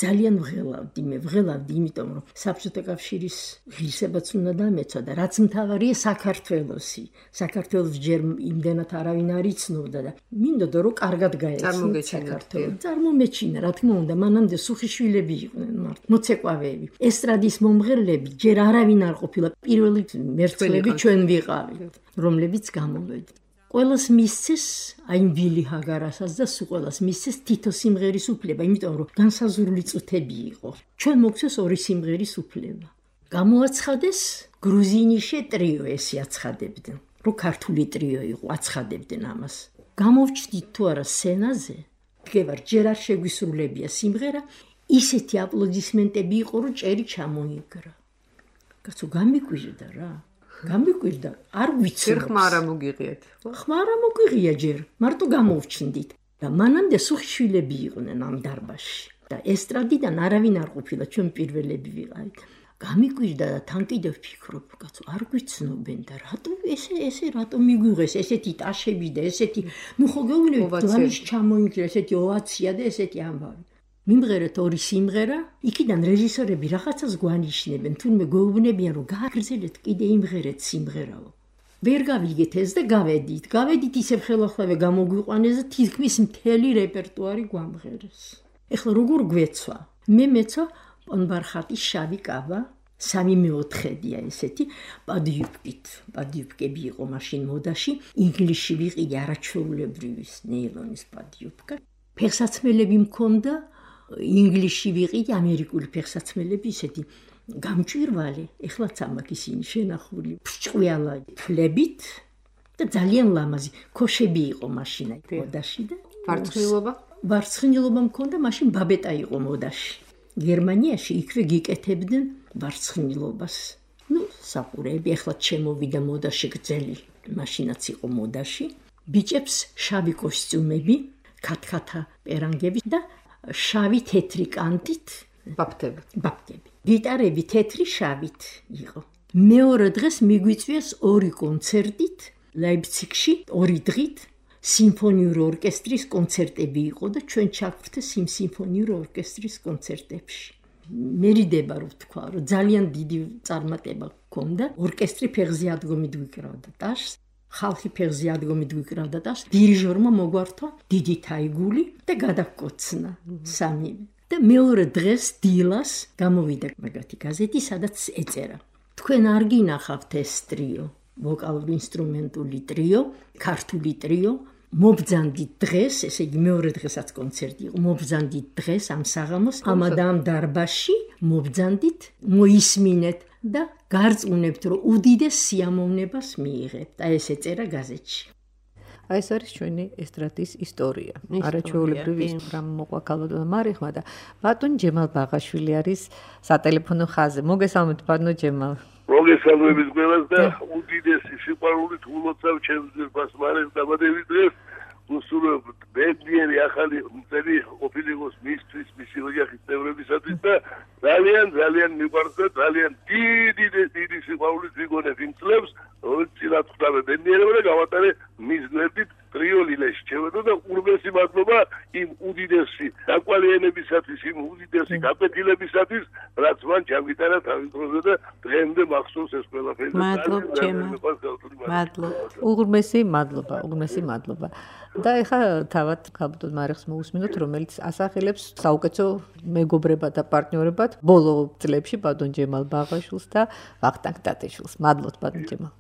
ძალიან ვღელავდი, მე ვღელავდი, იმიტომ რომ საბჭოთა კავშირის ღირსებაც უნდა დამეცვა და რაც მთავარია საქართველოსი. საქართველოს ჯერ იმდენად არავინ არ იცნობდა და მინდოდა რომ კარგად გაეცნო საქართველოს. წარმომეჩინა, რა თქმა უნდა, მანამდე სუხიშვილები იყვნენ მართ, მოცეკვავეები. ესტრადის მომღერლები ჯერ არავინ არ ყოფილა, პირველი მერცხლები ჩვენ ვიყავით, რომლებიც გამოვედი. ყველას მისცეს აი ვილი ჰაგარასაც და სულ ყველას მისცეს თითო სიმღერის უფლება, იმიტომ რომ განსაზღვრული წუთები იყო. ჩვენ მოგცეს ორი სიმღერის უფლება. გამოაცხადეს გრუზინიშე ტრიო ესე აცხადებდნენ. რო ქართული ტრიო იყო, აცხადებდნენ ამას. გამოვჩდით თუ არა სცენაზე, დგევარ ჯერ არ შეგვისრულებია სიმღერა, ისეთი აპლოდისმენტები იყო, რომ ჭერი ჩამოიგრა. კაცო გამიკვირდა რა. გამიკვირდა, არ ვიცი. ხმა არა მოგიღიეთ. ხმა არა მოგიღია ჯერ, მარტო გამოვჩნდით. და მანამდე სუხიშვილები იყვნენ ამ დარბაზში და ესტრადიდან არავინ არ ყოფილა, ჩვენ პირველები ვიყავით. გამიკვირდა და თან კიდევ ვფიქრობ, კაცო, არ გვიცნობენ და რატო ესე ესე რატო მიგვიღეს ესეთი ტაშები და ესეთი, ნუ ხო გეუბნებით, ლამის ჩამოიგრა ესეთი ოვაცია და ესეთი ამბავი. მიმღერეთ ორი სიმღერა, იქიდან რეჟისორები რაღაცას გვანიშნებენ, თურმე გვეუბნებიან, რომ გააგრძელეთ კიდე იმღერეთ სიმღერაო. ვერ გავიგეთ ეს და გავედით, გავედით ისევ ხელახლა გამოგვიყვანეს და თითქმის მთელი რეპერტუარი გვამღერეს. ეხლა როგორ გვეცვა? მე მეცვა პონბარხატის შავი კავა, სამი მეოთხედია ესეთი, პადიუბკით, პადიუბკები იყო მაშინ მოდაში, ინგლისში ვიყიდე არაჩვეულებრივის ნეილონის პადიუბკა. ფეხსაცმელები მქონდა, ინგლისში ვიყიდე ამერიკული ფეხსაცმელები ისეთი გამჭვირვალე, ეხლაც ამაქვს ისინი შენახული, ფშჭყვიალა ფლებით და ძალიან ლამაზი ქოშები იყო მაშინ მოდაში და ვარცხნილობა? ვარცხნილობა მქონდა, მაშინ ბაბეტა იყო მოდაში. გერმანიაში იქვე გიკეთებდნენ ვარცხნილობას. ნუ საყურეები, ეხლა შემოვიდა მოდაში გრძელი, მაშინაც იყო მოდაში. ბიჭებს შავი კოსტიუმები, ქათქათა პერანგები და შავი თეთრი კანტით ბაფტები. ბაფტები. გიტარები თეთრი შავით იყო. მეორე დღეს მიგვიწვიეს ორი კონცერტით ლაიფციგში, ორი დღით სიმფონიური ორკესტრის კონცერტები იყო და ჩვენ ჩაგვხვდეთ იმ სიმფონიური ორკესტრის კონცერტებში. მერიდება რომ თქვა, რომ ძალიან დიდი წარმატება ჰქონდა. ორკესტრი ფეხზე ადგომით გვიკრავდა ტაშს, ხალხი ფეხზე ადგომით გვიკრავდა ტაშს. დირიჟორმა მოგვართვა დიდი თაიგული და გადაგკოცნა სამივე. და მეორე დღეს დილას გამოვიდა მაგათი გაზეთი, სადაც ეწერა. თქვენ არ გინახავთ ეს ტრიო, ვოკალური ინსტრუმენტული ტრიო, ქართული ტრიო, მობრძანდით დღეს, ესე იგი მეორე დღესაც კონცერტი იყო, მობრძანდით დღეს ამ საღამოს, ამ და ამ დარბაზში მობრძანდით, მოისმინეთ და გარწმუნებთ, რომ უდიდეს სიამოვნებას მიიღებთ. აი ეს ეწერა გაზეთში. აი ეს არის ჩვენი ესტრადის ისტორია. არაჩვეულებრივი რამ მოყვა ქალბატონმა მარიხმა და ბატონ ჯემალ ბაღაშვილი არის სატელეფონო ხაზზე. მოგესალმებით ბატონო ჯემალ. მოგესალმებით ყველას და უდიდესი სიყვარულით ულოცავ ჩემს ძირფას მარეხ დაბადების დღეს. უსურვებ ბედნიერი ახალი წელი ყოფილიყოს მისთვის, მისი ოჯახის წევრებისათვის და ძალიან ძალიან მიყვარს და ძალიან დიდი დიდი სიყვარულით ვიგონებ იმ წლებს, რომელიც წილად ხვდავე ბედნიერება და გავატარე მის გვერდით ტრიოლილეში ჩევედო და ურმესი მადლობა იმ უდიდესი დაკვალიანებისათვის, იმ უდიდესი გაპეტილებისათვის, რაც მან ჩავიტარა თავის დროზე და დღემდე მახსოვს ეს ყველაფერი. მადლობ ჩემო. მადლობა. უღრმესი მადლობა, უღრმესი მადლობა. და ეხლა თავად ქალბატონ მარიხს მოусმინოთ, რომელიც ასახელებს საუკეთესო მეგობრებად და პარტნიორებად ბოლო წლებში ბატონ ჯემალ ბაღაშვილს და ვახტანგ ტატიშვილს. მადლობთ ბატონ ჯემალ.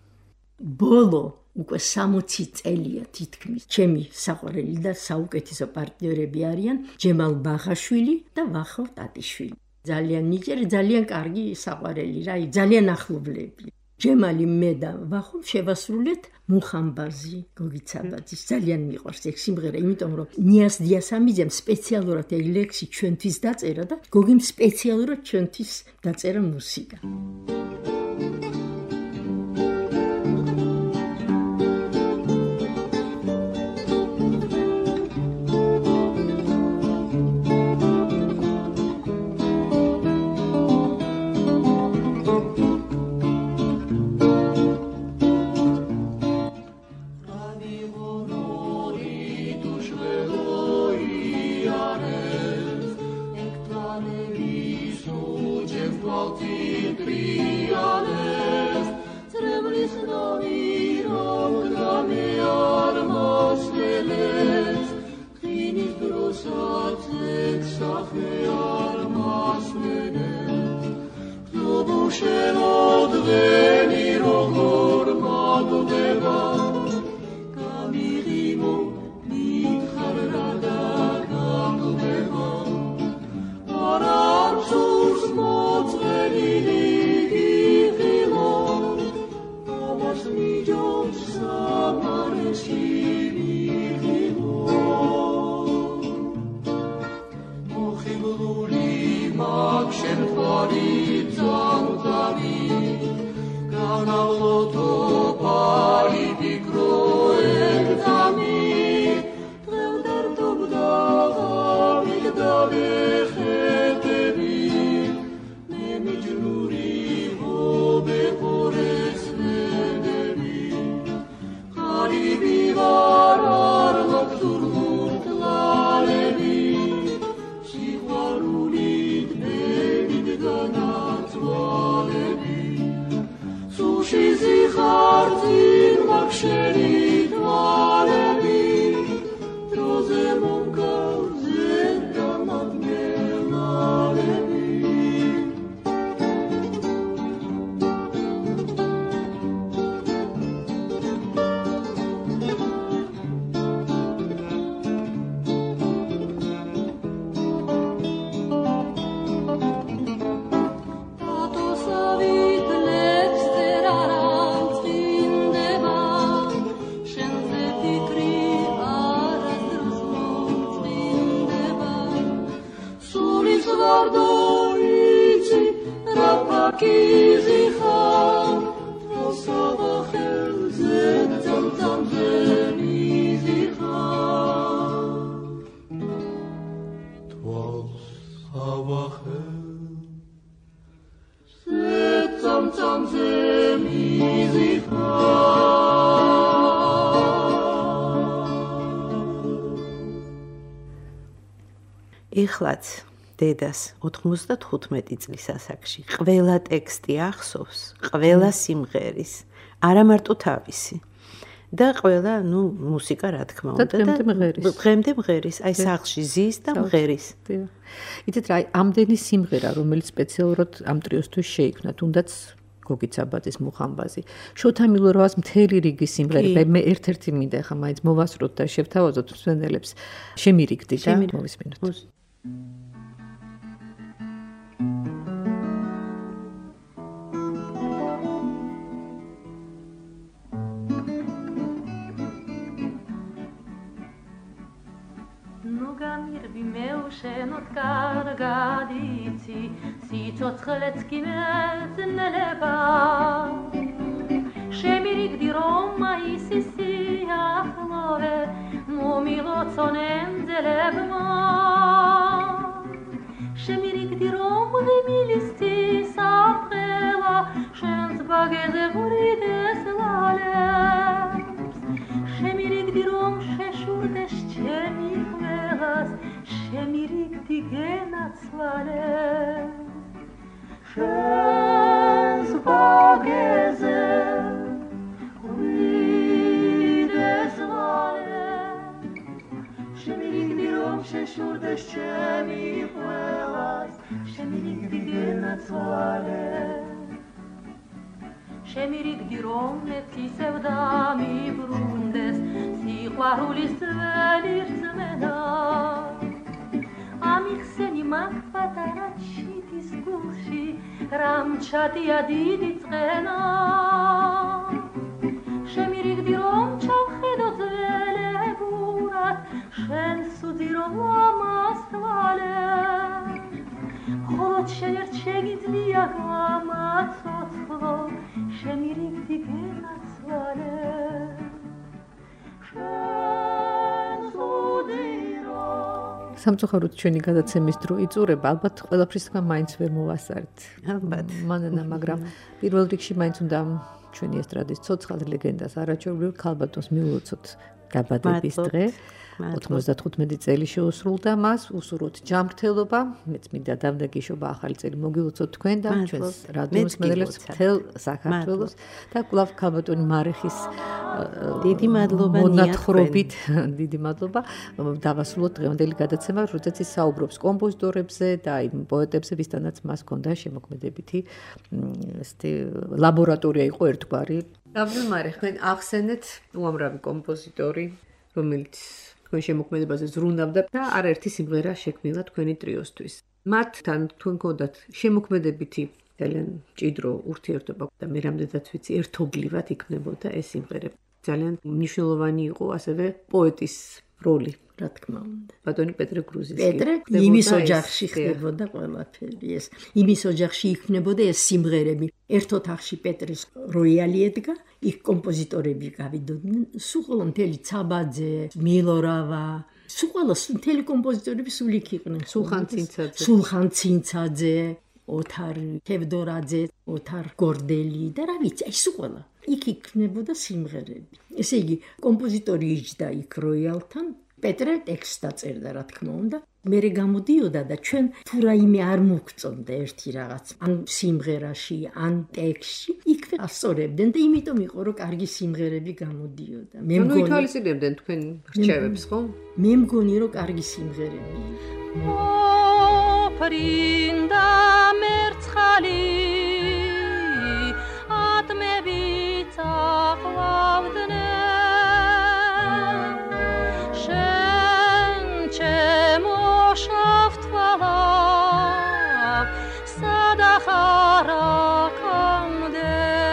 ბოლო უკვე სამოცი წელია თითქმის ჩემი საყვარელი და საუკეთესო პარტნიორები არიან ჯემალ ბაღაშვილი და ვახტანგ ტატიშვილი. ძალიან ნიჭიერი, ძალიან კარგი საყვარელი რა, ძალიან ახლობლები. ჯემალი მე და ვახტანგ შევასრულეთ მუხამბაზი გოგიცაბაძის. ძალიან მიყვარს ეს სიმღერა, იმიტომ რომ ნიას დიასამიძემ სპეციალურად ეს ლექსი ჩვენთვის დაწერა და გოგიმ სპეციალურად ჩვენთვის დაწერა მუსიკა. Ane წვენი როგორ მაგდება გამიღიმო მითხარ რა დაგაგდება არა სურს მოწვენი გიღილო ამას მიჯობს სამარეში მიღილო მოხიბლული მაგ შენ თვარი ძამძამი განავლოთო პარი ფიქრო ერთამი დღევდართობდა მიგდავე ხეთები მე მიჯნური ჰობე ხორეს ნენები ხარიბი ვარ არლობ ზურგურთ ლალები სიყვარულით მევით განაწვალები სუში ზიხარ წინ მაგშენი თვალები დროზე მომკალზე დამაგნელალები ეხლაც დედას ოთხმოცდათხუთმეტი წლის ასაკში ყველა ტექსტი ახსოვს, ყველა სიმღერის, არა მარტო თავისი. და ყველა, ну, მუსიკა რა თქმა უნდა და დღემდე მღერის, აი სახლში ზის და მღერის. იცით რა, ამდენი სიმღერა, რომელიც სპეციალურად ამ ტრიოსთვის შეიქმნა, თუნდაც გოგიც აბაძის მუხამბაზი. შოთა მილოროვას მთელი რიგი სიმღერები, მე ერთ-ერთი მინდა ხა მაინც მოვასწროთ და შევთავაზოთ მსმენელებს. შემირიგდი და მოვისმინოთ. გამირბი მე უშენოდ კარგად იცი სიცოცხლეც კი მეძნელება შემირიგდი რომ მაისი სიახლოვე მომილოცონ ენძელებმა შემირიგდი რომ ღიმილისთი საფრელა შენს ბაგეზე ღვრიდეს ლალებს შემირიგდი რომ შეშურდეს ჩემი შემირიგდი გენაცვალე შენს ბაგეზე ღვიდეს ლალე შემირიგდი რომ შეშურდეს ჩემი ყველას შემირიგდი გენაცვალე შემირიგდი რომ მეცისევ დამიბრუნდეს სიყვარულის ძველი რწმენა ამიხსენი მაგ პატარა ჩიტის გულში რამჩადია დიდი წყენა შემირიგდი რომ ჩავხედო ძველებურად შენ სუდი რომ ამასთვალე ხოლო შენ ერთ შეგიძლია გამაცოცხლო შემირიგდი გენაცვალე სამწუხაროდ ჩვენი გადაცემის დრო იწურება, ალბათ ყველაფრის თქვა მაინც ვერ მოვასწარეთ. ალბათ. მანანა, მაგრამ პირველ რიგში მაინც უნდა ჩვენი ესტრადის ცოცხალ ლეგენდას არაჩვეულებრივ ქალბატონს მიულოცოთ დაბადების დღე. ოთხმოცდათხუთმეტი წელი შეუსრულდა მას, უსურვოთ ჯანმრთელობა, მეც მინდა დამდეგიშობა ახალი წელი მოგილოცოთ თქვენ და ჩვენს რადიოს მსმენელებს მთელ საქართველოს და კვლავ ქალბატონი მარეხის დიდი მადლობა მონათხრობით, დიდი მადლობა. დავასრულოთ დღევანდელი გადაცემა, როდესაც ის საუბრობს კომპოზიტორებზე და აი პოეტებზე, ვისთანაც მას ჰქონდა შემოქმედებითი ესეთი ლაბორატორია იყო ერთგვარი. გაბზმარე, თქვენ ახსენეთ უამრავი კომპოზიტორი, რომელიც თქვენ შემოქმედებაზე ზრუნავდა და არაერთი სიმღერა შექმნილა თქვენი ტრიოსთვის. მათთან თქვენ გქონდათ შემოქმედებითი ძალიან ჭიდრო ურთიერთობა და მე რამდენადაც ვიცი ერთობლივად იქნებოდა ეს სიმღერები. ძალიან მნიშვნელოვანი იყო ასევე პოეტის როლი, რა თქმა უნდა. ბატონი პეტრე გრუზინსკი. პეტრე იმის ოჯახში ხდებოდა ყველაფერი ეს. იმის ოჯახში იქნებოდა ეს სიმღერები. ერთ ოთახში პეტრეს როიალი ედგა, იქ კომპოზიტორები გავიდოდნენ, სულ ყველა მთელი ცაბაძე, მილორავა, სულ ყველა მთელი კომპოზიტორები სულ იქ იყვნენ. სულხან ცინცაძე. სულხან ცინცაძე, ოთარ თევდორაძე, ოთარ გორდელი და რა ვიცი, აი სულ ყველა. იქ იქნებოდა სიმღერები. ესე იგი, კომპოზიტორი იჯდა იქ როიალთან, პეტრე ტექსტს დაწერდა, რა თქმა უნდა. მერე გამოდიოდა და ჩვენ თუ რაიმე არ მოგწონდა ერთი რაღაც, ან სიმღერაში, ან ტექსტში, იქვე ასწორებდნენ და იმიტომ იყო, რომ კარგი სიმღერები გამოდიოდა. მე მგონი, ნუ ითვალისწინებდნენ თქვენ რჩევებს, ხო? მე მგონი, რომ კარგი სიმღერები. პრინდა მერცხალი ატმებით აყვავდნენ შენ ჩემო შავთვალა სადახარაკამდე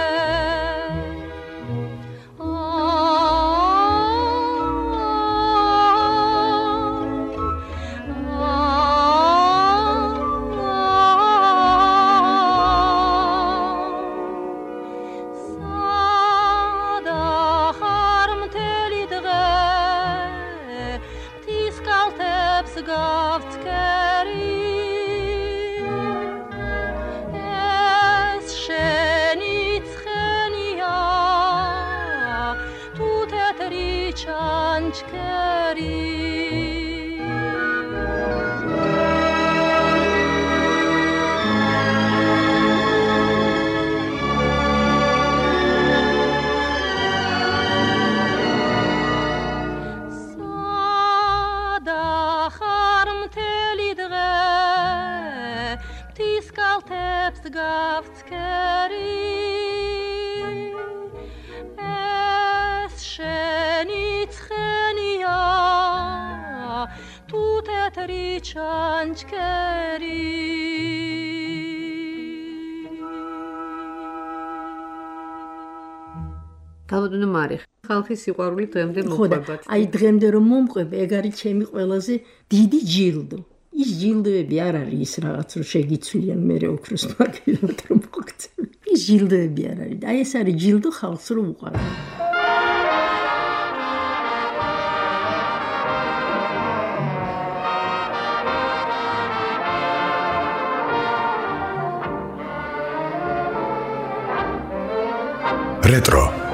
გაბატონო მარიხ, ხალხის სიყვარული დღემდე მომყვებათ. აი დღემდე რომ მომყვება, ეგ არის ჩემი ყველაზე დიდი ჯილდო. ის ჯილდოები არ არის ის რაღაც რომ შეგიცვლიან მე ოქროს მაგერად რომ მოგწევ. ის ჯილდოები არ არის. აი ეს არის ჯილდო ხალხს რომ უყარდა. Retro